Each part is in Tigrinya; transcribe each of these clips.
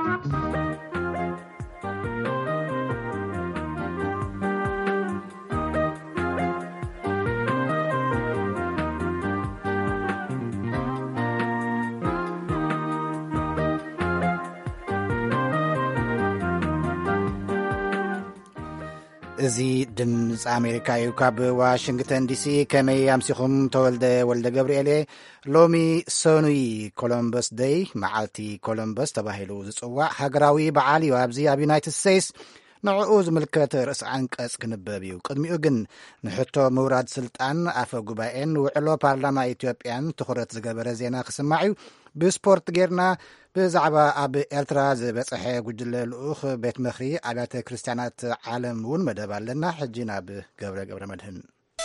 እዚ ድምፂ ኣሜሪካ እዩ። ካብ ዋሽንግተን ዲሲ ከመይ ኣምሲኹም ተወልደ ወልደ ገብርኤል ሎሚ ሰኑይ ኮሎምበስ ደይ መዓልቲ ኮሎምበስ ተባሂሉ ዝፅዋዕ ሃገራዊ በዓል እዩ። ኣብዚ ኣብ ዩናይትድ ስቴትስ ንዕኡ ዝምልከት ርእሲ አንቀጽ ክንበብ እዩ። ቅድሚኡ ግን ንሕቶ ምውራድ ስልጣን ኣፈ ጉባኤን ውዕሎ ፓርላማ ኢትዮጵያን ትኩረት ዝገበረ ዜና ክስማዕ እዩ። ብስፖርት ጌርና ብዛዕባ ኣብ ኤርትራ ዝበፅሐ ጉጅለ ልኡኽ ቤት ምኽሪ ኣብያተ ክርስቲያናት ዓለም እውን መደብ ኣለና። ሕጂ ናብ ገብረ መድህን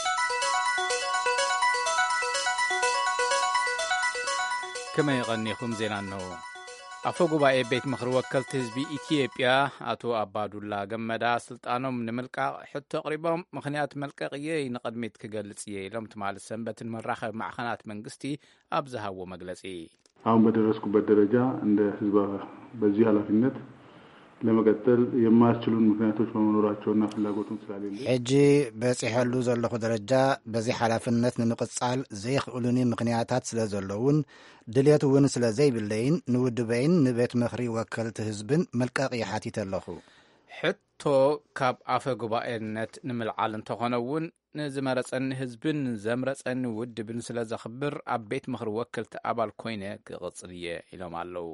ከመይ ቀኒኹም ዜና ነው። አፈ ጉባኤ ቤት ምኽሪ ወከልቲ ህዝቢ ኢትዮጵያ አቶ አባዱላ ገመዳ ስልጣኖም ንምልቃቅ ሕቶ ቅሪቦም ምክንያት መልቀቅየ ንቅድሚት ክገልጽ እየ ኢሎም ትማል ሰንበትን መራኸቢ ማዕኸናት መንግስቲ ኣብ ዝሃቦ መግለጺ አሁን በደረስኩበት ደረጃ እንደ ህዝብ በዚህ ኃላፊነት ለመቀጠል የማያስችሉን ምክንያቶች በመኖራቸውና ፍላጎቱም ስላሌለ ሕጂ በጽሕሉ ዘለኹ ደረጃ በዚህ ኃላፊነት ንምቅጻል ዘይኽእሉኒ ምክንያታት ስለዘለውን ድልየት እውን ስለዘይብለይን ንውድበይን ንቤት ምኽሪ ወከልቲ ህዝብን መልቀቅ ይሓቲት ኣለኹ። ሕቶ ካብ አፈ ጉባኤነት ንምልዓል እንተኾነውን ንዝመረጸኒ ህዝብን ዘምረጸኒ ውድብን ስለ ዘኽብር ኣብ ቤት ምኽሪ ወከልቲ ኣባል ኮይነ ክቕጽል እየ ኢሎም ኣለዉ።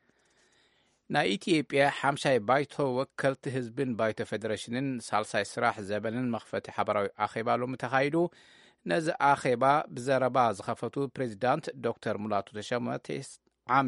ናይ ኢትዮጵያ ሓምሻይ ባይቶ ወከልቲ ህዝብን ባይቶ ፌደሬሽንን ሳልሳይ ስራሕ ዘበንን መኽፈቲ ሓበራዊ ኣኼባ ሎሚ ተኻይዱ። ነዚ ኣኼባ ብዘረባ ዝኸፈቱ ፕሬዚዳንት ዶክተር ሙላቱ ተሾመ ዓሚ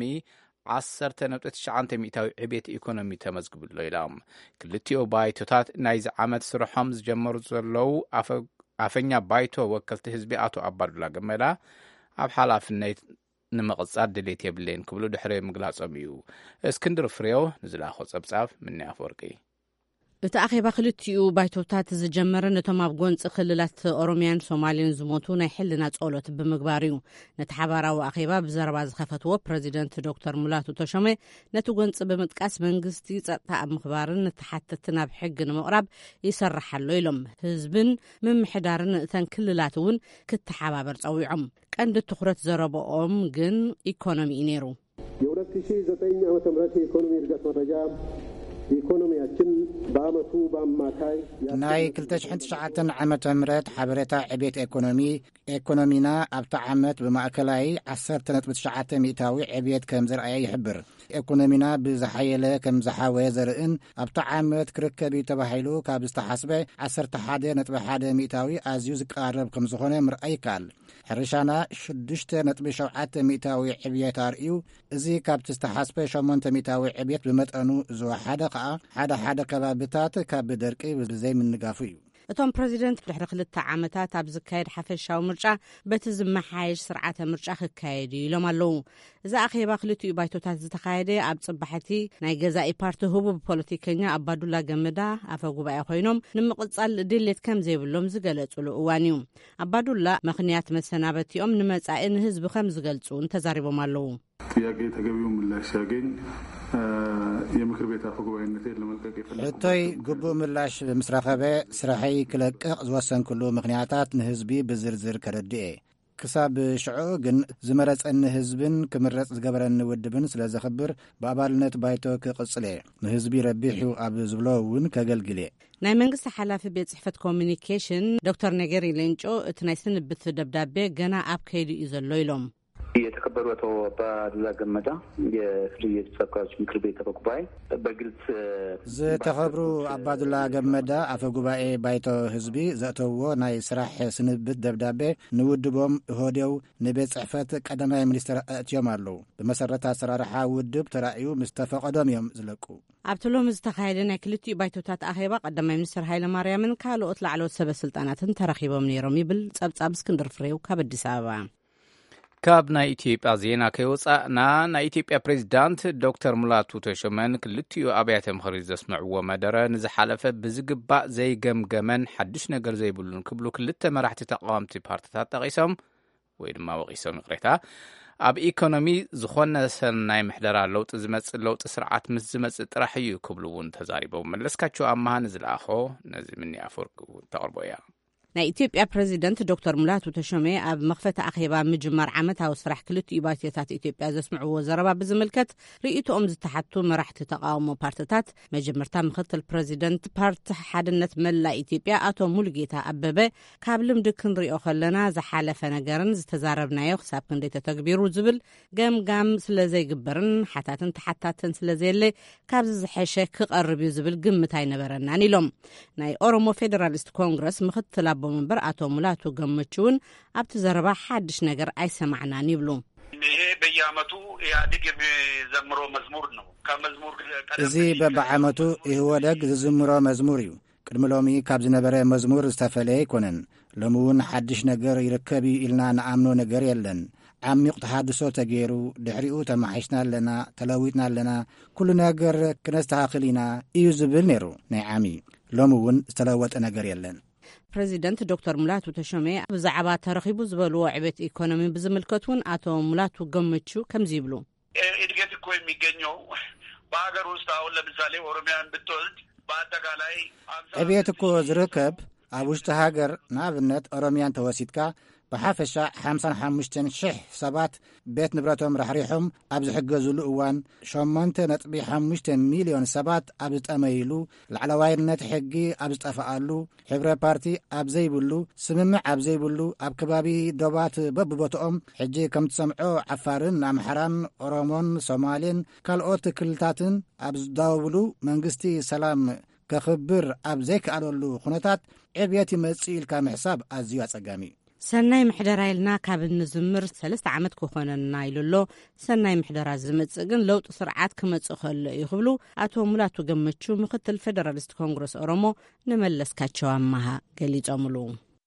10.9 ሚእታዊ ዕቤት ኢኮኖሚ ተመዝግብሎ ኢሎም ክልቲኦ ባይቶታት ናይዚ ዓመት ስርሖም ዝጀመሩ ዘለዉ ኣፈኛ ባይቶ ወከልቲ ህዝቢ አቶ አባዱላ ገመዳ ኣብ ሓላፍነት ንምቕጻር ድሌት የብለን ክብሉ ድሕሪ ምግላጾም እዩ። እስክንድር ፍሬው ንዝላኾ ጸብጻብ ምንያ አፈወርቂ እቲ ኣኼባ ክልቲኡ ባይቶታት ዝጀመረ ነቶም ኣብ ጎንፂ ክልላት ኦሮምያን ሶማሌን ዝሞቱ ናይ ሕልና ጸሎት ብምግባር እዩ። ነቲ ሓባራዊ ኣኼባ ብዘረባ ዝኸፈትዎ ፕሬዚደንት ዶክተር ሙላቱ ተሾመ ነቲ ጎንፂ ብምጥቃስ መንግስቲ ጸጥታ ኣብ ምኽባርን ተሓተቲ ናብ ሕጊ ንምቕራብ ይሰርሕ ኣሎ ኢሎም ህዝብን ምምሕዳርን እተን ክልላት እውን ክትሓባበር ጸዊዖም። ቀንዲ ትኩረት ዘረብኦም ግን ኢኮኖሚ እዩ ነይሩ። የ2009 ዓመተ ምህረት የኢኮኖሚ እድገት መረጃ ኢኮኖሚያችን በአመቱ በአማካይ ናይ 2009 ዓመተ ምህረት ሓበሬታ ዕቤት ኢኮኖሚና ኣብታ ዓመት ብማእከላይ 10.9 ሚእታዊ ዕቤት ከም ዘርአየ ይሕብር። ኢኮኖሚና ብዝሓየለ ከም ዝሓወየ ዘርእን ኣብታ ዓመት ክርከብ ተባሂሉ ካብ ዝተሓስበ 11.1 ሚእታዊ ኣዝዩ ዝቀራረብ ከም ዝኾነ ምርኣይ ይከኣል። ሕርሻና 6.7 ሚእታዊ ዕብየት ኣርእዩ። እዚ ካብቲ ዝተሓስበ 8 ሚእታዊ ዕብየት ብመጠኑ ዝወሓደ ከዓ ሓደ ከባቢታት ካብ ደርቂ ብዘይምንጋፉ እዩ። እቶም ፕሬዚደንት ድሕሪ 2 ዓመታት ኣብ ዝካየድ ሓፈሻዊ ምርጫ በቲ ዝመሓየሽ ስርዓተ ምርጫ ክካየድ ኢሎም ኣለዉ። እዚ ኣኼባ ክልቲኡ ባይቶታት ዝተካየደ ኣብ ጽባሕቲ ናይ ገዛኢ ፓርቲ ህቡብ ፖለቲከኛ ኣባዱላ ገመዳ ኣፈ ጉባኤ ኮይኖም ንምቕጻል ድሌት ከም ዘይብሎም ዝገለጹሉ እዋን እዩ። ኣባዱላ ምክንያት መሰናበቲኦም ንመጻኢ ንህዝቢ ከም ዝገልጹ ተዛሪቦም ኣለዉ። ጥያቄ ተገቢው ምላሽ ያገኝ የምክር ቤት አፈ ጉባኤነት ለመልቀቅ ይፈልጋል። ሕቶይ ግቡእ ምላሽ ምስረኸበ ስራሐይ ክለቅቕ ዝወሰንኩሉ ምክንያታት ንህዝቢ ብዝርዝር ከረድኤ ክሳብ ሽዑ ግን ዝመረጸኒ ህዝብን ክምረጽ ዝገበረኒ ውድብን ስለ ዘኽብር ብኣባልነት ባይቶ ክቕጽለ ንህዝቢ ረቢሑ ኣብ ዝብሎ እውን ከገልግል ናይ መንግስቲ ሓላፊ ቤት ጽሕፈት ኮሚኒኬሽን ዶክተር ነገሪ ሌንጮ እቲ ናይ ስንብት ደብዳቤ ገና ኣብ ከይዲ እዩ ዘሎ ኢሎም የተከበሩ አቶ አባዱላ ገመዳ የፍሪ ተወካዮች ምክር ቤት አፈ ጉባኤ በግልጽ ዝተኸብሩ ኣባዱላ ገመዳ ኣፈ ጉባኤ ባይቶ ህዝቢ ዘእተውዎ ናይ ስራሕ ስንብት ደብዳቤ ንውድቦም ሆዴው ንቤት ጽሕፈት ቀዳማይ ሚኒስትር ኣእትዮም ኣለዉ። ብመሰረት ኣሰራርሓ ውድብ ተራእዩ ምስ ተፈቐዶም እዮም ዝለቁ። ኣብቲ ሎሚ ዝተኻየደ ናይ ክልቲኡ ባይቶታት ኣኼባ ቀዳማይ ሚኒስትር ሃይለማርያምን ካልኦት ላዕለዎት ሰበስልጣናትን ተረኺቦም ነይሮም ይብል ጸብጻብ እስክንድር ፍሬው ካብ አዲስ አበባ። ካብ ናይ ኢትዮጵያ ዜና ከይወፃእና ናይ ኢትዮጵያ ፕሬዚዳንት ዶክተር ሙላቱ ተሾመን ክልቲኡ ኣብያተ ምኽሪ ዘስምዕዎ መደረ ንዝሓለፈ ብዝግባእ ዘይገምገመን ሓድሽ ነገር ዘይብሉን ክብሉ ክልተ መራሕቲ ተቃዋምቲ ፓርቲታት ጠቂሶም ወይ ድማ ወቂሶም ይቕሬታ ኣብ ኢኮኖሚ ዝኾነ ሰናይ ምሕደራ ለውጢ ዝመጽእ ለውጢ ስርዓት ምስ ዝመጽእ ጥራሕ እዩ ክብሉ እውን ተዛሪቦም መለስካቸው ኣማሃን ዝለኣኾ ነዚ ምኒ ኣፈወርቂ ተቕርቦ እያ ናይ ኢትዮጵያ ፕሬዚደንት ዶክተር ሙላቱ ተሾመ ኣብ መኽፈቲ ኣኼባ ምጅማር ዓመታዊ ስራሕ ክልቲኡ ባይቶታት ኢትዮጵያ ዘስምዕዎ ዘረባ ብዝምልከት ርእይቶኦም ዝተሓቱ መራሕቲ ተቃውሞ ፓርቲታት መጀመርታ ምክትል ፕሬዚደንት ፓርቲ ሓድነት መላእ ኢትዮጵያ ኣቶ ሙሉጌታ ኣበበ ካብ ልምዲ ክንሪኦ ከለና ዝሓለፈ ነገርን ዝተዛረብናዮ ክሳብ ክንደይ ተተግቢሩ ዝብል ገምጋም ስለዘይግበርን ሓታትን ተሓታትን ስለዘየለ ካብዚ ዝሐሸ ክቐርብ እዩ ዝብል ግምት ኣይነበረናን ኢሎም ናይ ኦሮሞ ፌደራሊስት ኮንግረስ ምክትል መንበር አቶ ሙላቱ ገመቹን ኣብቲ ዘረባ ሓድሽ ነገር አይሰማዕናን ይብሉ ይሄ በየዓመቱ ኢህአዴግ የሚዘምሮ መዝሙር ነው ከመዝሙር እዚ በበዓመቱ ይወደግ ዝዝምሮ መዝሙር እዩ ቅድሚ ሎሚ ካብ ዝነበረ መዝሙር ዝተፈለየ ይኮነን ሎሚ እውን ሓድሽ ነገር ይርከብ ኢልና ንኣምኖ ነገር የለን ዓሚቕ ተሃድሶ ተገይሩ ድሕሪኡ ተማሒሽና ኣለና ተለዊጥና ኣለና ኩሉ ነገር ክነስተኻኽል ኢና እዩ ዝብል ነይሩ ናይ ዓሚ ሎሚ እውን ዝተለወጠ ነገር የለን ፕሬዚደንት ዶክተር ሙላቱ ተሾመ ብዛዕባ ተረኺቡ ዝበልዎ ዕቤት ኢኮኖሚ ብዝምልከቱን አቶ ሙላቱ ገመቹ ከምዚ ይብሉ እድገት እኮ የሚገኘው በሀገር ውስጥ አሁን ለምሳሌ ኦሮሚያን ብትወስድ በአጠቃላይ ዕቤት እኮ ዝርከብ ኣብ ውሽጢ ሃገር ንኣብነት ኦሮሚያን ተወሲድካ ብሓፈሻ 55,000 ሰባት ቤት ንብረቶም ረሕሪሖም ኣብ ዝሕገዝሉ እዋን 8.5 ሚልዮን ሰባት ኣብ ዝጠመይሉ ላዕለዋይነት ሕጊ ኣብ ዝጠፍኣሉ ሕብረ ፓርቲ ኣብ ዘይብሉ ስምምዕ ኣብ ዘይብሉ ኣብ ከባቢ ዶባት በብቦትኦም ሕጂ ከም ትሰምዖ ዓፋርን ኣምሓራን ኦሮሞን ሶማሌን ካልኦት ክልታትን ኣብ ዝዳውብሉ መንግስቲ ሰላም ከኽብር ኣብ ዘይከኣለሉ ኩነታት ዕብየት ይመጽእ ኢልካ ምሕሳብ ኣዝዩ ኣጸጋሚ ሰናይ ምሕደራ ኢልና ካብ እንዝምር 3 ዓመት ክኾነና ኢሉሎ ሰናይ ምሕደራ ዝመጽእ ግን ለውጢ ስርዓት ክመጽእ ከሎ ይኽብሉ አቶ ሙላቱ ገመቹ ምክትል ፌደራሊስት ኮንግረስ ኦሮሞ ንመለስካቸው ኣማሃ ገሊጾምሉ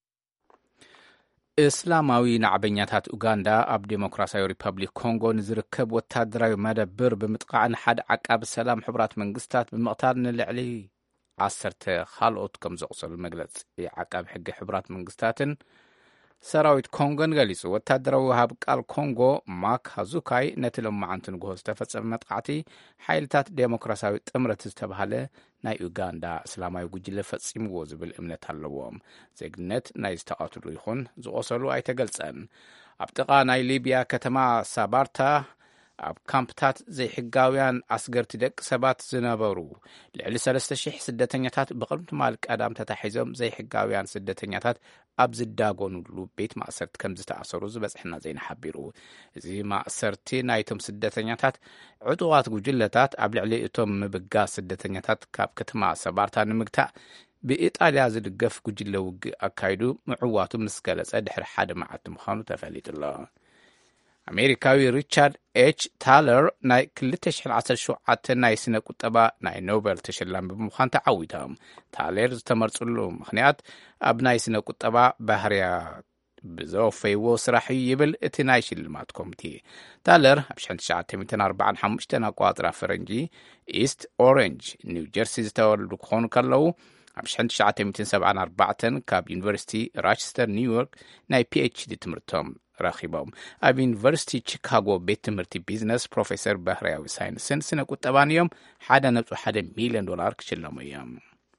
እስላማዊ ናዕበኛታት ኡጋንዳ ኣብ ዴሞክራሲያዊ ሪፐብሊክ ኮንጎ ንዝርከብ ወታደራዊ መደብር ብምጥቃዕን ሓደ ዓቃቢ ሰላም ሕቡራት መንግስታት ብምቕታል ንልዕሊ 10 ካልኦት ከም ዘቕሰሉ መግለፂ ዓቃቢ ሕጊ ሕቡራት መንግስታትን ሰራዊት ኮንጎን ገሊጹ ወታደራዊ ሃብ ቃል ኮንጎ ማክ ሃዙካይ ነቲ ሎማዓንቲ ንግሆ ዝተፈጸመ መጥቃዕቲ ሓይልታት ዴሞክራሲያዊ ጥምረት ዝተባሃለ ናይ ኡጋንዳ እስላማዊ ጉጅለ ፈጺምዎ ዝብል እምነት ኣለዎም ዜግነት ናይ ዝተቃትሉ ይኹን ዝቆሰሉ ኣይተገልጸን ኣብ ጥቓ ናይ ሊብያ ከተማ ሳባርታ ኣብ ካምፕታት ዘይሕጋውያን ኣስገርቲ ደቂ ሰባት ዝነበሩ ልዕሊ 3,000 ስደተኛታት ብቕድሚ ማል ቀዳም ተታሒዞም ዘይሕጋውያን ስደተኛታት ኣብ ዝዳጎኑሉ ቤት ማእሰርቲ ከም ዝተኣሰሩ ዝበፅሕና ዜና ሓቢሩ እዚ ማእሰርቲ ናይቶም ስደተኛታት ዕጡቓት ጉጅለታት ኣብ ልዕሊ እቶም ምብጋስ ስደተኛታት ካብ ከተማ ሰባርታ ንምግታእ ብኢጣልያ ዝድገፍ ጉጅለ ውግእ ኣካይዱ ምዕዋቱ ምስ ገለጸ ድሕሪ ሓደ መዓልቲ ምዃኑ ተፈሊጡሎ ኣሜሪካዊ ሪቻርድ ኤች ታለር ናይ 2017 ናይ ስነ ቁጠባ ናይ ኖቤል ተሸላሚ ብምዃን ተዓዊቶም ታለር ዝተመርፅሉ ምኽንያት ኣብ ናይ ስነ ቁጠባ ባህርያ ብዘወፈይዎ ስራሕ ይብል እቲ ናይ ሽልማት ኮሚቴ ታለር ኣብ 1945 ኣቋጥራ ፈረንጂ ኢስት ኦሬንጅ ኒው ጀርሲ ዝተወለዱ ክኾኑ ከለዉ ኣብ 1974 ካብ ዩኒቨርሲቲ ራቸስተር ኒውዮርክ ናይ ፒኤችዲ ትምህርቶም ረኺቦም ኣብ ዩኒቨርሲቲ ቺካጎ ቤት ትምህርቲ ቢዝነስ ፕሮፌሰር ባህርያዊ ሳይንስን ስነ ቁጠባን እዮም 1.1 ሚልዮን ዶላር ክሽለሙ እዮም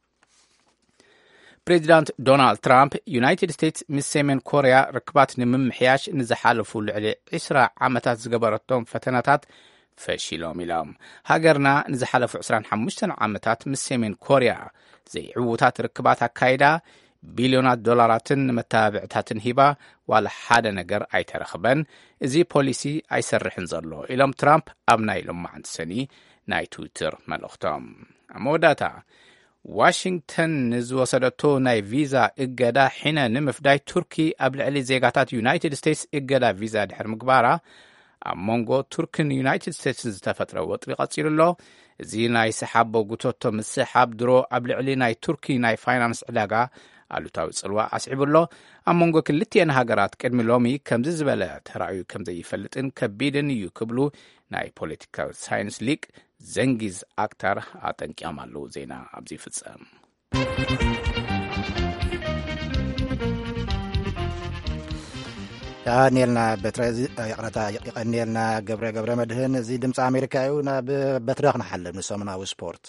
ፕሬዚዳንት ዶናልድ ትራምፕ ዩናይትድ ስቴትስ ምስ ሰሜን ኮርያ ርክባት ንምምሕያሽ ንዝሓለፉ ልዕሊ 20 ዓመታት ዝገበረቶም ፈተናታት ፈሺሎም ኢሎም ሃገርና ንዝሓለፉ 25 ዓመታት ምስ ሰሜን ኮርያ ዘይዕውታት ርክባት ኣካይዳ ቢልዮናት ዶላራትን መተባብዕታትን ሂባ ዋላ ሓደ ነገር ኣይተረኽበን እዚ ፖሊሲ ኣይሰርሕን ዘሎ ኢሎም ትራምፕ ኣብ ናይ ሎማዓንቲ ሰኒ ናይ ትዊተር መልእኽቶም ኣብ መወዳእታ ዋሽንግተን ንዝወሰደቶ ናይ ቪዛ እገዳ ሒነ ንምፍዳይ ቱርኪ ኣብ ልዕሊ ዜጋታት ዩናይትድ ስቴትስ እገዳ ቪዛ ድሕሪ ምግባራ ኣብ መንጎ ቱርክን ዩናይትድ ስቴትስን ዝተፈጥረ ወጥሪ ቀፂሉ ኣሎ እዚ ናይ ሰሓቦ ጉቶቶ ምስሓብ ድሮ ኣብ ልዕሊ ናይ ቱርኪ ናይ ፋይናንስ ዕዳጋ ኣሉታዊ ጽልዋ ኣስዒቡሎ ኣብ መንጎ ክልቲአን ሃገራት ቅድሚ ሎሚ ከምዚ ዝበለ ተራእዩ ከም ዘይፈልጥን ከቢድን እዩ ክብሉ ናይ ፖለቲካዊ ሳይንስ ሊቅ ዘንጊዝ ኣክታር ኣጠንቂቖም ኣለዉ ዜና ኣብዚ ይፍጸም يقنيلنا بترزي يقرأ يقنيلنا قبر مدهن زي دمس أمريكا يونا بترخنا حل نسمنا وسبورت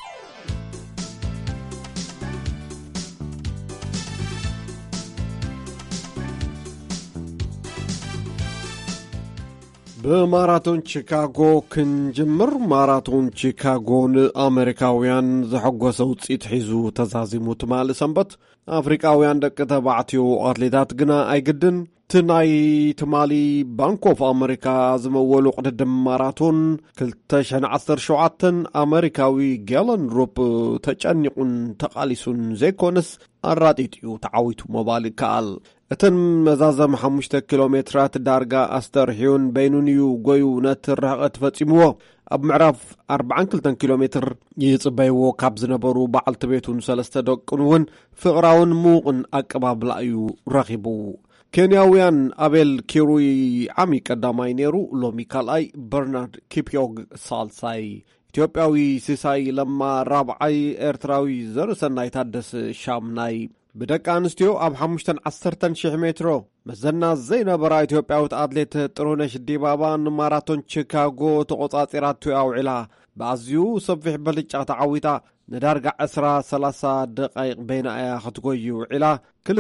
بماراثون شيكاغو كنجمر ماراثون شيكاغو أمريكاويان زحقو صوت حيزو تزازيمو تمال سنبت أفريقاويان دك تبعتيو أتليتات قنا أي قدن تناي تمالي بانكو في أمريكا زمولو قدد ماراثون كلتشن 10 شعاتن أمريكاوي جالن روب تجانيقون تقاليسون زيكونس الراديتيو تعويتو مبالي كال اتن مزازم 5 كيلومترات دارقا أسترحيون بينونيو قويو نتر رغت فتيمو أب معرف 42 كيلومتر يصبيو كابز نبرو بعلت بيتون 3 دقنون فقراون موقن أكباب لأيو رغبو كينياويان أبل كيروي عمي قداماي نيرو لومي كالاي برنارد كيبيوغ سالساي إثيوبياوي سيساي لما رابعاي إرتراوي زرسناي تادس شامناي بدك أنستيو أب 15 مترو مزنا زينا برا إثيوبياوت أتليت ترونش ديبابان ماراثون شيكاغو تقوطاطيراتو أوعلا بعزيو صفح بلجة تعويتا ندارقع 10-30 دقائق بين آيا خطقويو علا كل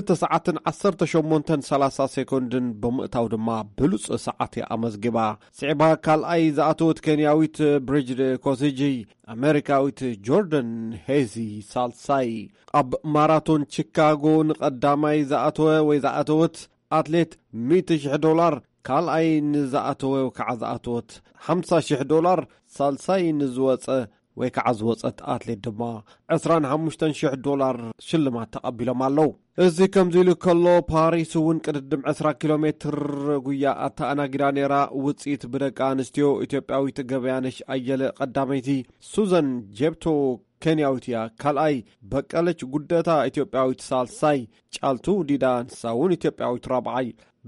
9-10 سيكوندن بمقتاو دما بلوص ساعتي أمزقبا سعبها كال أي زاتوت كينياويت بريجد كوسيجي أمريكاويت جوردن هيزي سالساي أب ماراثون شيكاغو نقداماي زاتوه ويزاتوت أتليت $100,000 كال أي نزاتوه وكعزاتوت $50,000 سالساي نزوات ويكعز وصت أتليت دما $25,000 شلمات تقبلهم اللو إذا كم زيلو كلو باريس ونقدم 10 كيلومتر قويا أتا أنا جرانيرا وصيت بدك أنستيو إثيوبياوي تقبيانش أيل قداميتي سوزان جيبتو كينياوتيا كالاي بقالج قدتا إثيوبياوي تسالساي چالتو ديدان ساون إثيوبياوي رابعاي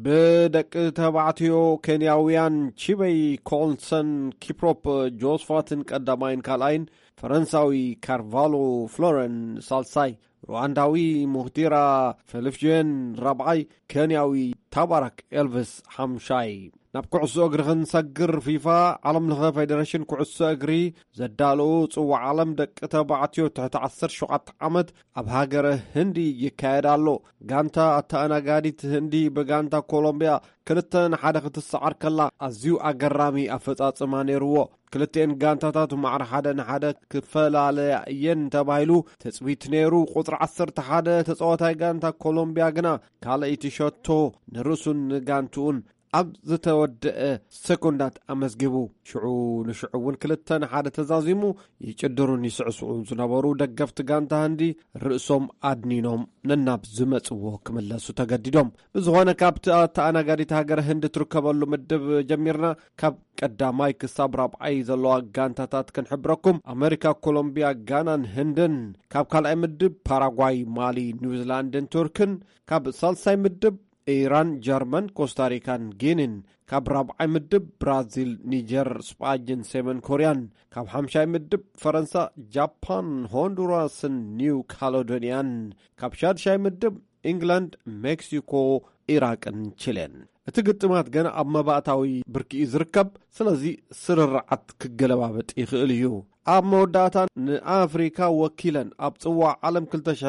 بدك تبعتيو كينياويان تشيبي كولسن كيبروب جوزفاتن قدامين كالاين فرنساوي كارفالو فلورن سالساي روانداوي مهديرا فلفجين رابعاي كينياوي تبارك إلفيس حمشاي ناب كعسو أجري نسجر فيفا عالم لغا فيدريشن كعسو أجري زدالو صوى عالم دك تبعتيو تحت 10 شعات عمد أبهاجر هندي يكايدالو غانتا أتانا قاديت هندي بغانتا كولومبيا كلتن حادة السعر كلا أزيو أجرامي أفتات مانيرو كلتين غانتاتات معر حدا كفلالة ين تبايلو تسويت نيرو قطر 10 حدا تسواتاي غانتا كولومبيا غنا كالايتي شوتو نرسون غانتون أب زتودع سكوندات أمزجبو شعو نشعون كلتن حدا تزازيمو يقدرون يسعسعون زنابورو دقفت غانتا هندي رئيسهم أدنينهم نناب زمتسوو كملاسو تقديدهم بزغوانا كاب تانا قادي تهاجر هند تركبالو مدب جميرنا كاب قداماي كساب رابعاي زلوا غانتاتات كنحبركم أمريكا كولومبيا غانان هندن كاب كالأي مدب باراغواي مالي نيوزيلاندن تركن كاب سالساي مدب إيران جرمن كوستاريكان جينين كاب رابعاي مدب برازيل نيجر سباجن سيمن كوريان كاب حمشاي مدب فرنسا جابان هوندوراسن نيو كالودونيان كاب شادشاي مدب إنجلاند مكسيكو إيراقن تشيلين اتقطمات غنا اب مباتاوي بركي زركب سلازي سررعت كغلبابط يخيليو اب موداتان افريكا وكيلن اب صوا عالم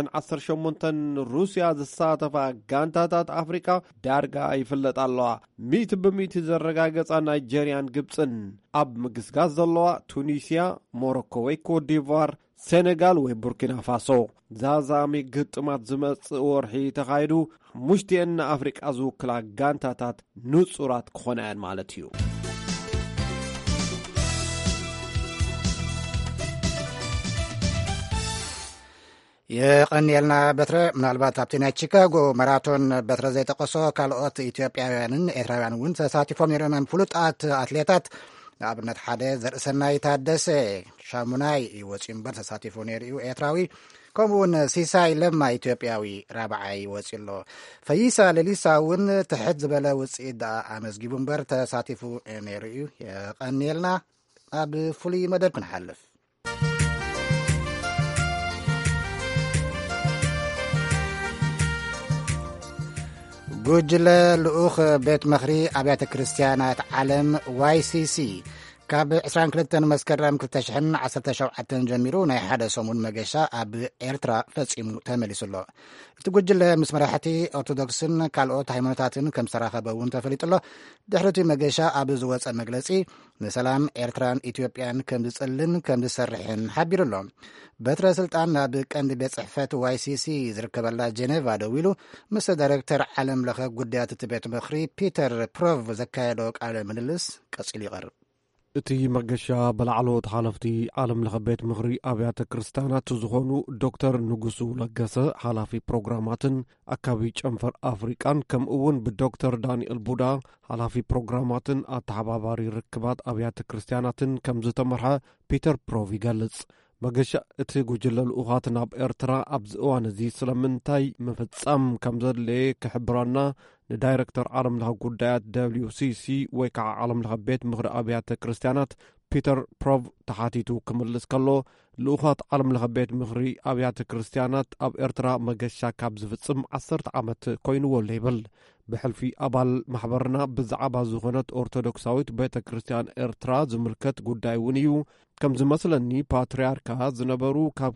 2018 روسيا زساتفا غانتاتات افريكا دارغا يفلطالوا 100% زرغاغصا نيجيريان ግብፅን اب مغسغاز زلوا تونسيا موروكو ወይ ኮት ዲቫር سنغال ወይ ቡርኪና ፋሶ ዛዛሚ ግጥማት ዝመጽ ወርሒ ተኻይዱ ሙሽቲን አፍሪቃ ዝውክላ ጋንታታት ንጹራት ኮነን ማለት እዩ يقنيلنا بتر من البات ابتنا شيكاغو ماراثون بتر زي تقصو كالوت إثيوبياويان إيرتراويان ون تساتيفهم يرمن فلوطات أتليتات نابنت حدا زرسناي تادس شاموناي يوصيمبر تساتيفون يريو إيرتراوي كمون سيساي لما إثيوبياوي رابعاي وصيلو فيسا لليسا ون تحت زبلا وصيد امزغيبنبر تساتيفو يريو يقنيلنا اب فلي مدد كنحلف ጉጅለ ልኡኽ ቤት ምኽሪ ኣብያተ ክርስቲያናት ዓለም YCC ካብ 22 መስከረም 2017 ጀሚሩ ናይ ሓደ ሰሙን መገሻ ኣብ ኤርትራ ፈጺሙ ተመሊሱሎ። እቲ ጉጅለ ምስ መራሕቲ ኦርቶዶክስን ካልኦት ሃይማኖታትን ከም ዝተራኸበ እውን ተፈሊጡሎ። ድሕሪ መገሻ ኣብ ዝወፀ መግለጺ ንሰላም ኤርትራን ኢትዮጵያን ከም ዝጽልን ከም ዝሰርሕን ሓቢሩሎ። በትረ ስልጣን ናብ ቀንዲ ቤት ጽሕፈት YCC ዝርከበላ ጀኔቫ ደው ኢሉ ምስ ዳይሬክተር ዓለም ለኸ ጉዳያት እቲ ቤት ምኽሪ ፒተር ፕሮቭ ዘካየዶ ቃለ ምልልስ ቀጺሉ ይቐርብ። እቲ መገሻ በላዕሎት ሓለፍቲ ዓለም ለኸ ቤት ምኽሪ ኣብያተ ክርስቲያናት ዝኾኑ ዶክተር ንጉሱ ለገሰ ሓላፊ ፕሮግራማትን ኣካቢ ጨንፈር ኣፍሪቃን ከምኡ እውን ብዶክተር ዳንኤል ቡዳ ሓላፊ ፕሮግራማትን ኣተሓባባሪ ርክባት ኣብያተ ክርስቲያናትን ከም ዝተመርሐ ፒተር ፕሮቭ ይገልጽ። መገሻ እቲ ጉጅለ ልኡኻት ናብ ኤርትራ ኣብዚ እዋን እዚ ስለምንታይ ምፍጻም ከም ዘድለየ ክሕብረና ንዳይረክተር ዓለም ለኸ ጉዳያት WCC ወይ ከዓ ዓለም ለኸ ቤት ምኽሪ ኣብያተ ክርስቲያናት ፒተር ፕሮቭ ተሓቲቱ ክምልስ ከሎ ልኡኻት ዓለም ለኸ ቤት ምኽሪ ኣብያተ ክርስቲያናት ኣብ ኤርትራ መገሻ ካብ ዝፍጽም 10 ዓመት ኮይኑዎሎ ይብል። ብሕልፊ ኣባል ማሕበርና ብዛዕባ ዝኾነት ኦርቶዶክሳዊት ቤተ ክርስቲያን ኤርትራ ዝምልከት ጉዳይ እውን እዩ። ከም ዝመስለኒ ፓትርያርካ ዝነበሩ ካብ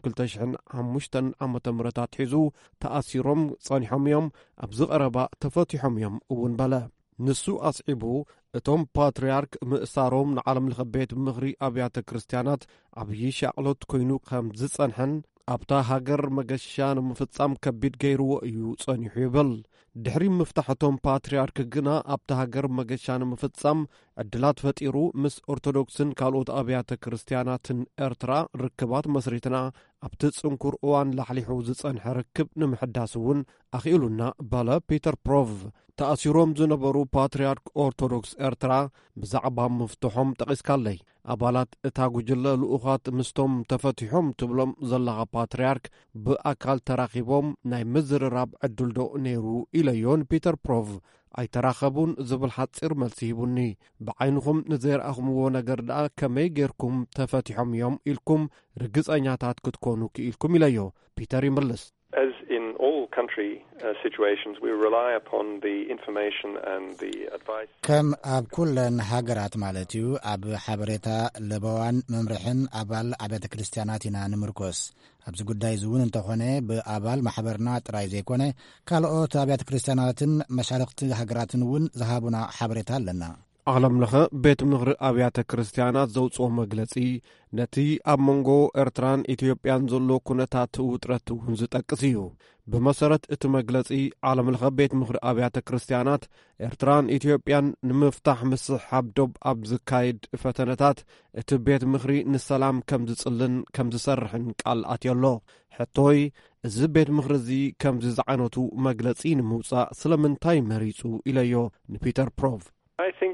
2005 ዓመተ ምህረታት ሒዙ ተኣሲሮም ጸኒሖም እዮም፣ ኣብ ዝቐረባ ተፈቲሖም እዮም እውን በለ። ንሱ ኣስዒቡ እቶም ፓትርያርክ ምእሳሮም ንዓለም ለኸ ቤት ምኽሪ ኣብያተ ክርስቲያናት ዓብዪ ሻቕሎት ኮይኑ ከም ዝጸንሐን ኣብታ ሃገር መገሻ ንምፍጻም ከቢድ ገይርዎ እዩ ጸኒሑ ይብል። ድሕሪ ምፍታሕቶም ፓትርያርክ ግና ኣብታ ሃገር መገሻ ንምፍጻም ዕድላት ፈጢሩ ምስ ኦርቶዶክስን ካልኦት ኣብያተ ክርስቲያናትን ኤርትራ ርክባት መስሪትና ኣብቲ ጽንኩር እዋን ላሕሊሑ ዝጸንሐ ርክብ ንምሕዳስ እውን ኣኽኢሉና ባለ ፒተር ፕሮቭ። ተኣሲሮም ዝነበሩ ፓትርያርክ ኦርቶዶክስ ኤርትራ ብዛዕባ ምፍትሖም ጠቒስካለይ። ኣባላት እታ ጉጅለ ልኡኻት ምስቶም ተፈቲሖም ትብሎም ዘለኻ ፓትርያርክ ብኣካል ተራኺቦም ናይ ምዝርራብ ዕድል ዶ ነይሩ ኢለዮን ፒተር ፕሮቭ ኣይተራኸቡን ዝብል ሓፂር መልሲ ሂቡኒ። ብዓይንኹም ንዘይረኣኹምዎ ነገር ደኣ ከመይ ጌርኩም ተፈቲሖም እዮም ኢልኩም ርግጸኛታት ክትኮኑ ክኢልኩም ኢለዮ። ፒተር ይምልስ As in all country situations, we rely upon the information and the advice. ከም ኣብ ኩለን ሃገራት ማለት እዩ ኣብ ሓበሬታ ለበዋን መምርሕን ኣባል ኣብያተ ክርስቲያናት ኢና ንምርኮስ። ኣብዚ ጉዳይ እውን እንተኾነ ብኣባል ማሕበርና ጥራይ ዘይኮነ ካልኦት ኣብያተ ክርስቲያናትን መሻርክቲ ሃገራትን እውን ዝሃቡና ሓበሬታ ኣለና። ዓለም ለኸ ቤት ምኽሪ ኣብያተ ክርስቲያናት ዘውፅኦ መግለጺ ነቲ ኣብ መንጎ ኤርትራን ኢትዮጵያን ዘሎ ኩነታት ውጥረት እውን ዝጠቅስ እዩ። ብመሰረት እቲ መግለጺ ዓለም ለኸ ቤት ምኽሪ ኣብያተ ክርስቲያናት ኤርትራን ኢትዮጵያን ንምፍታሕ ምስሓብ ዶብ ኣብ ዝካየድ ፈተነታት እቲ ቤት ምኽሪ ንሰላም ከም ዝጽልን ከም ዝሰርሕን ቃል ኣትየሎ። ሕቶይ እዚ ቤት ምኽሪ እዚ ከምዚ ዝዓይነቱ መግለጺ ንምውጻእ ስለምንታይ መሪጹ ኢለዮ ንፒተር ፕሮቭ። I think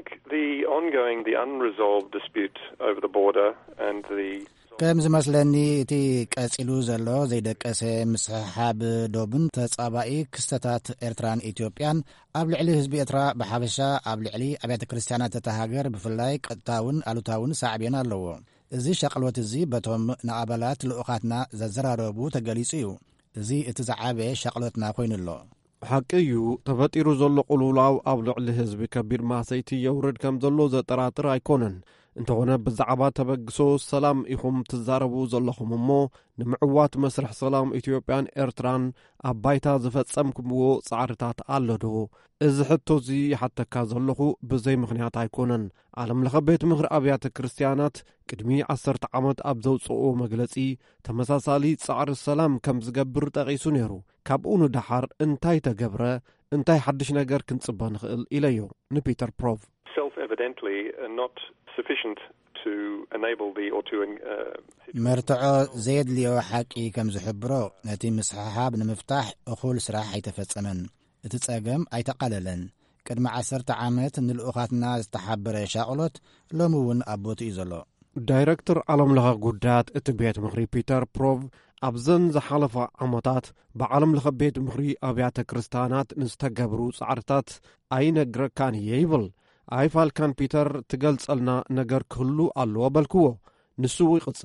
the unresolved dispute over the border and the ከም ዝመስለኒ እቲ ቀጺሉ ዘሎ ዘይደቀሰ ምስሓብ ዶብን ተጻባኢ ክስተታት ኤርትራን ኢትዮጵያን ኣብ ልዕሊ ህዝቢ ኤርትራ ብሓበሻ ኣብ ልዕሊ ኣብያተ ክርስቲያናት ተተሃገር ብፍላይ ቀጥታውን ኣሉታውን ሳዕብየን ኣለዎ። እዚ ሸቕሎት እዚ በቶም ንኣባላት ልኡኻትና ዘዘራረቡ ተገሊጹ እዩ። እዚ እቲ ዝዓበየ ሸቕሎትና ኮይኑሎ ሓቂ እዩ። ተፈጢሩ ዘሎ ቁልውላው ኣብ ልዕሊ ህዝቢ ከቢድ ማሰይቲ የውርድ ከም ዘሎ ዘጠራጥር ኣይኮነን። እንተኾነ ብዛዕባ ተበግሶ ሰላም ኢኹም ትዛረቡ ዘለኹም እሞ ንምዕዋት መስርሕ ሰላም ኢትዮጵያን ኤርትራን ኣብ ባይታ ዝፈጸምኩምዎ ጻዕርታት ኣሎ ዶ? እዚ ሕቶ እዚ ይሓተካ ዘለኹ ብዘይ ምኽንያት ኣይኮነን። ዓለም ለኸ ቤት ምኽሪ ኣብያተ ክርስቲያናት ቅድሚ 10 ዓመት ኣብ ዘውፅኦ መግለጺ ተመሳሳሊ ጻዕሪ ሰላም ከም ዝገብር ጠቒሱ ነይሩ። ካብኡ ንዳሓር እንታይ ተገብረ? እንታይ ሓድሽ ነገር ክንጽበ ንኽእል ኢለዮ ንፒተር ፕሮቭ። Self-evidently not sufficient to enable the or to መርትዖ ዘየድልዮ ሓቂ ከም ዝሕብሮ ነቲ ምስሓብ ንምፍታሕ እኹል ስራሕ ኣይተፈጸመን። እቲ ጸገም ኣይተቃለለን። ቅድሚ 10 ዓመት ንልኡኻትና ዝተሓበረ ሻቕሎት ሎሚ እውን ኣቦት እዩ ዘሎ። ዳይረክተር ዓለም ለኸ ጉዳያት እቲ ቤት ምኽሪ ፒተር ፕሮቭ ኣብዘን ዝሓለፈ ዓመታት ብዓለም ለኸ ቤት ምኽሪ ኣብያተ ክርስቲያናት ንዝተገብሩ ጻዕርታት ኣይነግረካን እየ ይብል። ኣይፋልካን ፒተር ትገልጸልና ነገር ክህሉ ኣለዎ በልክዎ። ንሱ ይቕጽል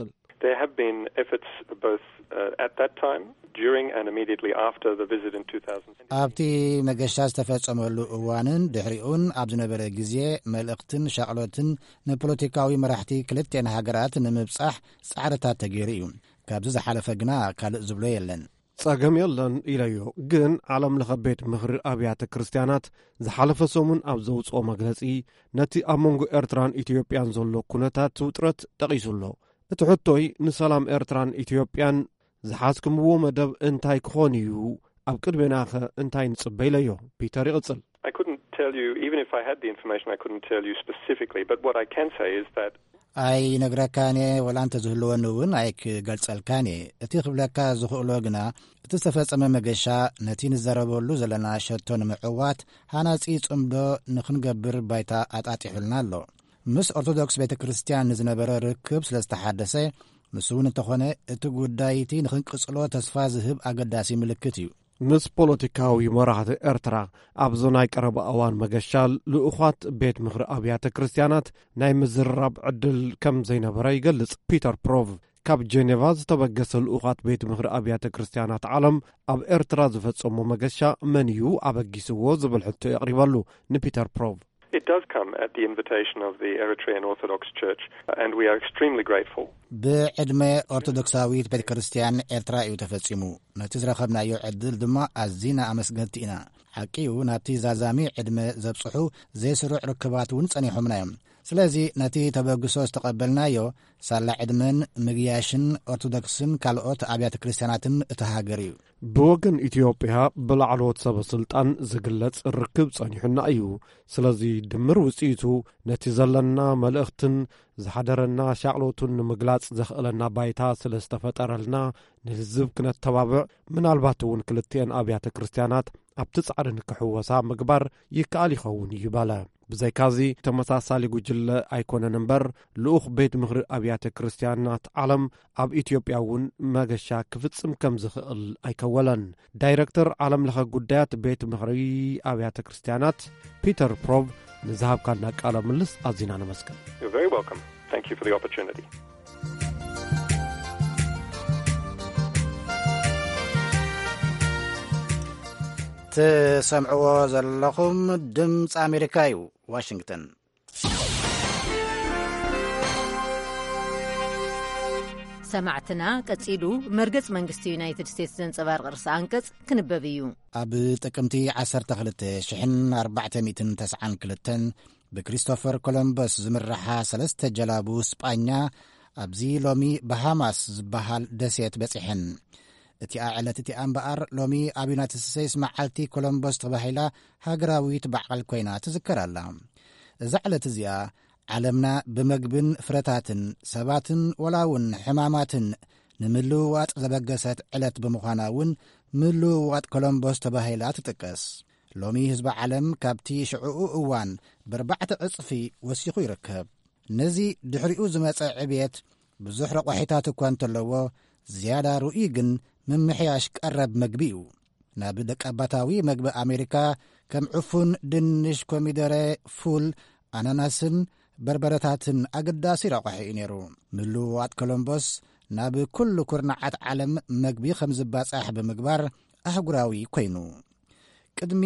There have been efforts both at that time, during and immediately after the visit in 2000. ኣብቲ መገሻ ዝተፈጸመሉ እዋንን ድሕሪኡን ኣብ ዝነበረ ግዜ መልእኽትን ሻቕሎትን ንፖለቲካዊ መራሕቲ ክልቴን ሃገራት ንምብጻሕ ጻዕርታት ተገይሩ እዩ። ካብዚ ዝሓለፈ ግና ካልእ ዝብሎ የለን። ጸገም የለን ኢለዮ ግን ዓለም ለኸ ቤት ምኽሪ ኣብያተ ክርስቲያናት ዝሓለፈ ሰሙን ኣብ ዘውፅኦ መግለጺ ነቲ ኣብ መንጎ ኤርትራን ኢትዮጵያን ዘሎ ኩነታት ውጥረት ጠቒሱሎ። እቲ ሕቶይ ንሰላም ኤርትራን ኢትዮጵያን ዝሓዝክምዎ መደብ እንታይ ክኾን እዩ? ኣብ ቅድሜናኸ እንታይ ንጽበይ ለዮ? ፒተር ይቕጽል። I couldn't tell you, even if I had the information, I couldn't tell you specifically. But what I can say is that ኣይ ነግረካኔ ወላ እንተ ዝህልወኒ እውን ኣይክገልጸልካኔ። እቲ ክብለካ ዝኽእሎ ግና እቲ ዝተፈጸመ መገሻ ነቲ ንዘረበሉ ዘለና ሸቶ ንምዕዋት ሃናጺ ጽምዶ ንኽንገብር ባይታ ኣጣጢሑልና ኣሎ። ምስ ኦርቶዶክስ ቤተ ክርስቲያን ንዝነበረ ርክብ ስለ ዝተሓደሰ ምስ እውን እንተኾነ እቲ ጉዳይቲ ንኽንቅጽሎ ተስፋ ዝህብ ኣገዳሲ ምልክት እዩ። ምስ ፖለቲካዊ መራሕቲ ኤርትራ ኣብዞ ናይ ቀረባ እዋን መገሻል ልኡኻት ቤት ምኽሪ ኣብያተ ክርስቲያናት ናይ ምዝርራብ ዕድል ከም ዘይነበረ ይገልጽ ፒተር ፕሮቭ። ካብ ጄኔቫ ዝተበገሰ ልኡኻት ቤት ምኽሪ ኣብያተ ክርስቲያናት ዓለም ኣብ ኤርትራ ዝፈጸሞ መገሻ መን እዩ ኣበጊስዎ ዝብል ሕቶ የቕሪበሉ ንፒተር ፕሮቭ። It does come at the invitation of the Eritrean Orthodox Church, and we are extremely grateful. ብዕድመ ኦርቶዶክሳዊት ቤተ ክርስቲያን ኤርትራ እዩ ተፈጺሙ። ነቲ ዝረኸብናዮ ዕድል ድማ ኣዝና ኣመስገንቲ ኢና። ሓቂኡ ናብቲ ዛዛሚ ዕድመ ዘብጽሑ ዘይስሩዕ ርክባት እውን ጸኒሖምና እዮም። ስለዚ ነቲ ተበግሶ ዝተቐበልናዮ ሳላ ዕድመን ምግያሽን ኦርቶዶክስን ካልኦት ኣብያተ ክርስቲያናትን እተሃገር እዩ። ብወገን ኢትዮጵያ ብላዕለዎት ሰበ ስልጣን ዝግለጽ ርክብ ጸኒሑና እዩ። ስለዚ ድምር ውጽኢቱ ነቲ ዘለና መልእኽትን ዝሓደረና ሻቕሎቱን ንምግላጽ ዘኽእለና ባይታ ስለ ዝተፈጠረልና ንህዝብ ክነተባብዕ ምናልባት እውን ክልቲአን ኣብያተ ክርስቲያናት ኣብቲ ጻዕሪ ንክሕወሳ ምግባር ይከኣል ይኸውን እዩ በለ። ብዘይካዚ ተመሳሳሊ ጉጅለ ኣይኮነን እምበር ልኡኽ ቤት ምኽሪ ኣብያተ ክርስቲያናት ዓለም ኣብ ኢትዮጵያ እውን መገሻ ክፍጽም ከም ዝኽእል ኣይከወለን። ዳይረክተር ዓለም ለኸ ጉዳያት ቤት ምኽሪ ኣብያተ ክርስቲያናት ፒተር ፕሮቭ ንዝሃብካና ቃለ ምልስ ኣዝና ነመስግን። You're very welcome. Thank you for the opportunity. ትሰምዕዎ ዘለኹም ድምፂ ኣሜሪካ እዩ፣ ዋሽንግተን። ሰማዕትና ቀጺሉ መርገጽ መንግስቲ ዩናይትድ ስቴትስ ዘንጸባርቕ ርእሲ አንቀጽ ክንበብ እዩ። ኣብ ጥቅምቲ 12,492 ብክሪስቶፈር ኮሎምበስ ዝምርሓ 3 ጀላቡ ስጳኛ ኣብዚ ሎሚ ባሃማስ ዝበሃል ደሴት በጺሐን። እቲኣ ዕለት እቲኣ እምበኣር ሎሚ ኣብ ዩናይትድ ስቴትስ መዓልቲ ኮሎምበስ ተባሂላ ሃገራዊት በዓል ኮይና ትዝከራላ። እዛ ዕለት እዚኣ ዓለምና ብምግብን ፍረታትን ሰባትን ወላውን ሕማማትን ንምልውዋጥ ዘበገሰት ዕለት ብምዃና እውን ምልውዋጥ ኮሎምበስ ተባሂላ ትጥቀስ። ሎሚ ህዝቢ ዓለም ካብቲ ሽዑኡ እዋን ብርባዕተ ዕጽፊ ወሲኹ ይርከብ። ነዚ ድሕሪኡ ዝመጸ ዕብየት ብዙሕ ረቑሒታት እኳ እንተለዎ ዝያዳ ርኡይ ግን ምምሕያሽ ቀረብ መግቢ እዩ። ናብ ደቀባታዊ መግቢ ኣሜሪካ ከም ዕፉን ድንሽ፣ ኮሚደረ፣ ፉል፣ ኣናናስን በርበረታትን ኣገዳሲ ረቑሒ እዩ ነይሩ። ምልውዋጥ ኮሎምበስ ናብ ኩሉ ኩርናዓት ዓለም መግቢ ከም ዝባጻሕ ብምግባር ኣህጉራዊ ኮይኑ ቅድሚ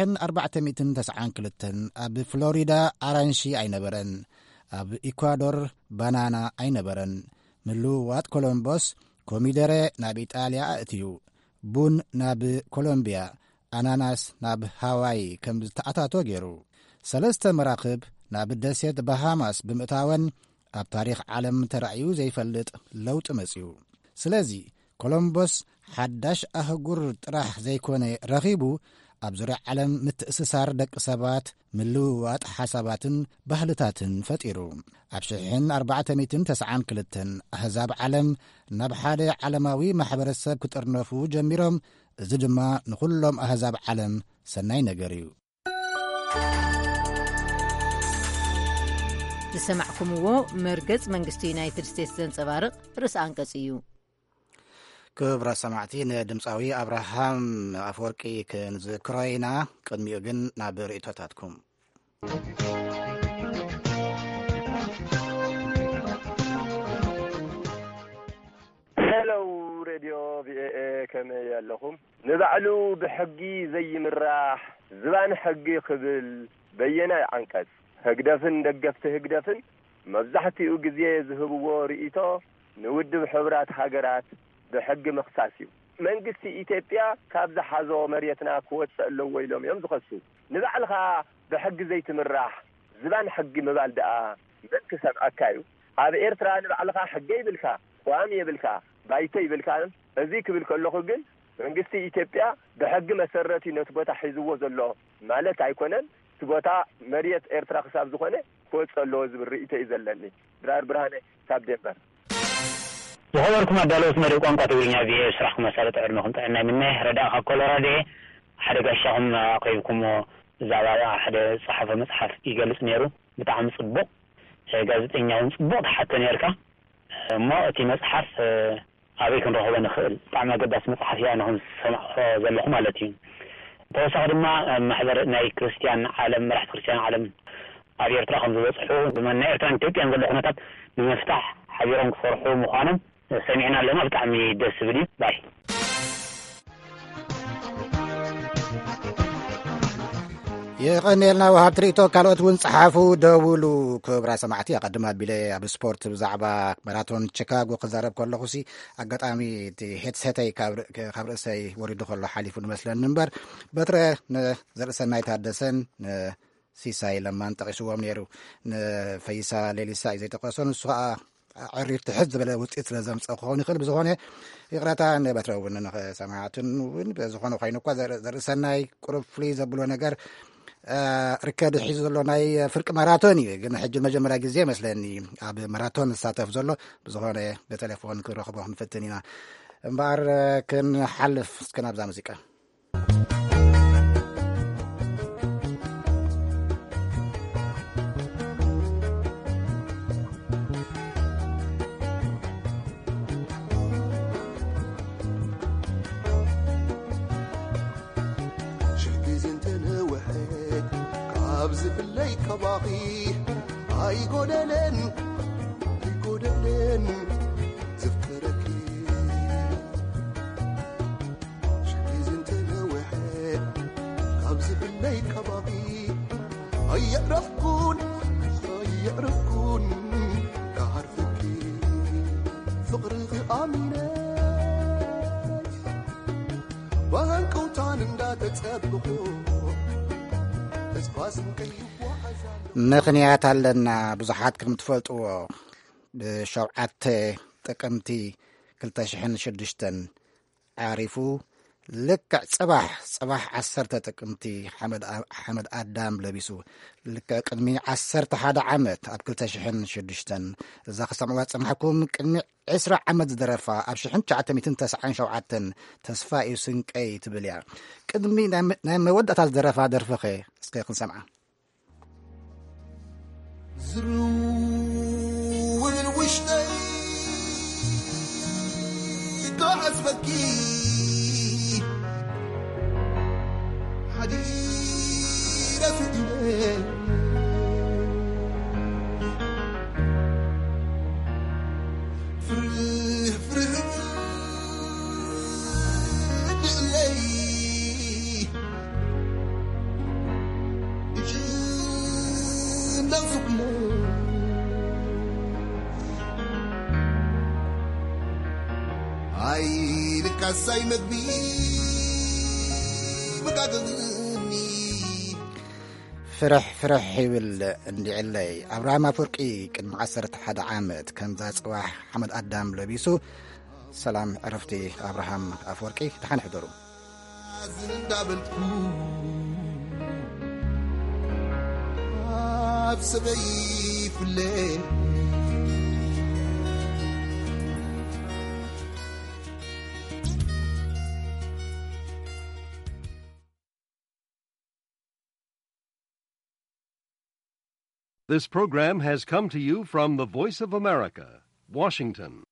1492 ኣብ ፍሎሪዳ ኣራንሺ ኣይነበረን፣ ኣብ ኢኳዶር ባናና ኣይነበረን። ምልውዋጥ ኮሎምበስ ኮሚደረ ናብ ኢጣልያ ኣእትዩ፣ ቡን ናብ ኮሎምቢያ፣ ኣናናስ ናብ ሃዋይ ከም ዝተኣታቶ ገይሩ። 3 መራኽብ ናብ ደሴት ባሃማስ ብምእታወን ኣብ ታሪኽ ዓለም ተራእዩ ዘይፈልጥ ለውጢ መጺኡ። ስለዚ ኮሎምበስ ሓዳሽ ኣህጉር ጥራሕ ዘይኮነ ረኺቡ ኣብ ዙርያ ዓለም ምትእስሳር ደቂ ሰባት ምልውዋጥ ሓሳባትን ባህልታትን ፈጢሩ። ኣብ 1492 ኣህዛብ ዓለም ናብ ሓደ ዓለማዊ ማሕበረሰብ ክጥርነፉ ጀሚሮም። እዚ ድማ ንኹሎም ኣህዛብ ዓለም ሰናይ ነገር እዩ። ዝሰማዕኩምዎ መርገጽ መንግስቲ ዩናይትድ ስቴትስ ዘንጸባርቕ ርእሲ አንቀጽ እዩ። ክብራ ሰማዕቲ ንድምፃዊ ኣብርሃም ኣፈወርቂ ክንዝክሮ ኢና። ቅድሚኡ ግን ናብ ርእቶታትኩም هلو راديو كما ياللهم نبعلو بحقي زي مراح زبان حقي قبل بينا عنكس هقدفن دقفت هقدفن مبزحتي وقزيه زهبو رئيتو نود بحبرات حقرات بحق مخصاصيو منقستي إيتيبيا كابز حازو مريتنا كوتس اللو ويلوم يمزخصو نبعلها بحق زي تمراح زبان حقي مبالدقا بكسب أكايو هذا إيرترا نبعلها حقي بالكا وامي بالكا بايتي بالكا ازيك بالكلخو جن منقستي إيتيبيا بحق مسرتي نتبوتا حيزوو زلو مالت عيكونن تبوتا مريت إيرترا خساب زخوني كوتس اللو زبر رئيتي زلني درار برهاني ساب ديبر وهوركم أدالوس مريق وانقا تقولين بيه سرحكم مسالة عرمكم تعنا منه رداء كولورادي حدق الشغم قيبكم زعوايا حد صحافة مصحف يقلس نيرو بتاعم صبق قازتين يوم صبق حتى نيركا ما اتي مصحف أبيكن روحوا نخل طعما قداس مصحف يعني سمعوا زلهم التين توسع دما محضر ناي كريستيان عالم مرح كريستيان عالم أبير تراخم زوصحوا بما نيرتان تيك ينزل لحنطات بمفتاح حبيرهم كفرحوا مقانم سمعنا لنا بتعمي دس بدي باي يقنيلنا وهاب تريتو كالوت ون صحافو دولو كبرا سمعتي قدمات بلي اب سبورت بزعبا ماراثون شيكاغو قزارب كله خوسي اغطامي هيدسيتاي خبرساي وريدو كله حليفو نمسلن نمبر بتر زرسناي تادسن سيساي لما انتقشوا منيرو فيسا ليليسا اذا تقصون سوا عريف تحز بلا وصيت لازم صخوني خل بزخونه يقراتا نبترون سماعتن بزخونه خاينو كو زرسناي قرب فلي زبلو ነገር ركاد حيز له ناي فرق ماراثون ግን حج المجمرة ጊዜ መስለኒ ኣብ ማራቶን ሳተፍ ዘሎ بزخونه بتليفون كرخبهم فتنينا امبار كن حلف كنا بዛ ሙዚቃ ምክንያት ኣለና ብዙሓት ከም ትፈልጥዎ ብሸውዓተ ጥቅምቲ 2006 ዓሪፉ ልክዕ ጽባሕ 10 ጥቅምቲ ሓመድ ኣዳም ለቢሱ ልክዕ ቅድሚ 11 ዓመት ኣብ 2006 እዛ ክሰምዕዋ ፀናሕኩም ቅድሚ 20 ዓመት ዝደረፋ ኣብ 1997 ተስፋኢ ስንቀይ ትብል እያ ቅድሚ ናይ መወዳእታ ዝደረፋ ደርፈኸ እስከ ክንሰምዓ زرور وشني تعزبكي حديرة في دماغي فرح دقلي جينا فقلي عينك عالساي مدبي مقاقلني فرح يብል እንዲዕለይ ኣብርሃም ኣፈወርቂ ቅድሚ 11 ዓመት ከምዛ ጽዋሕ ሓመድ ኣዳም ለቢሱ ሰላም ዕረፍቲ ኣብርሃም ኣፈወርቂ ድሓን ሕደሩ ዝንዳበልኩ ኣብ ሰበይ ፍለይ This program has come to you from the Voice of America, Washington.